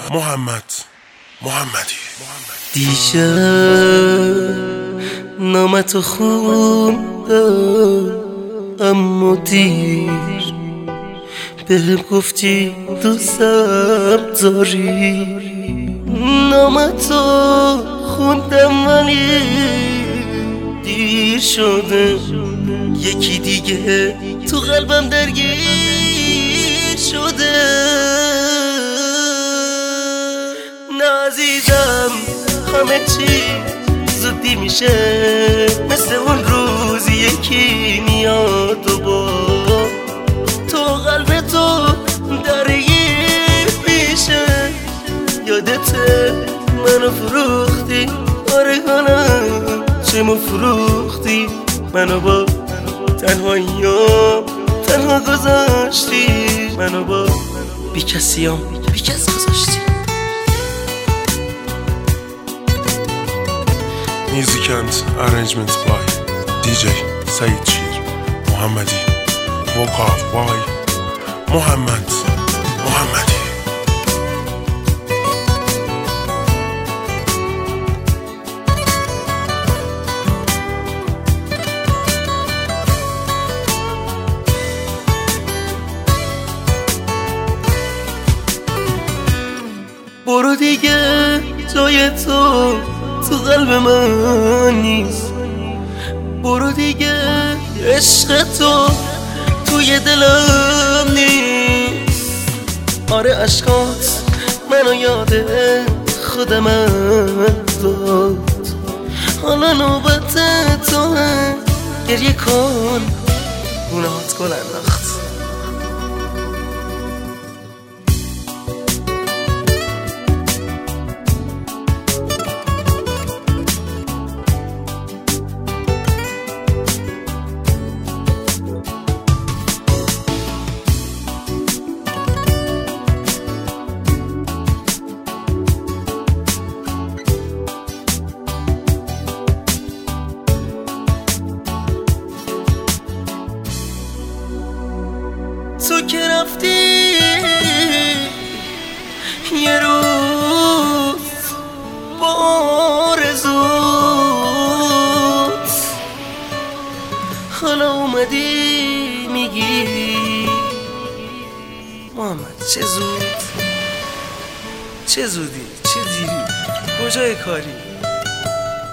محمدی. دیشب نامتو خوندم اما دیر بهم گفتی دوستم داری. نامتو خوندم ولی دیر شده، یکی دیگه تو قلبم درگیر شده. نه عزیزم همه چی زودی میشه، مثل اون روز یکی میاد و با تو قلب تو درگیر میشه. یادته منو فروختی، آره کنم چه فروختی، منو با تنهاییام تنها گذاشتی، منو با بیکسیام بیکس گذاشتی. Music and arrangement by DJ Said Shir محمدی. Vocal by محمدی. برو دیگه، جای تو قلب من نیست. برو دیگه، عشق تو توی دلم نیست. آره عشقات منو یاد خودم داد، حالا نوبت تو گریه کن، گناهات کن انداخت. تو که رفتی یه روز با آرزوت، حالا اومدی میگی محمد چه زودی چه دیری، کجای کاری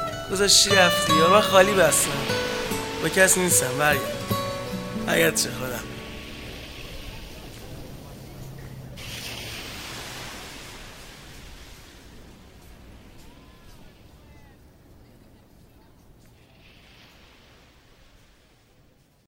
گذاشتی رفتی. یا من خالی بستم با کسی نیستم، برگرد چه خدا.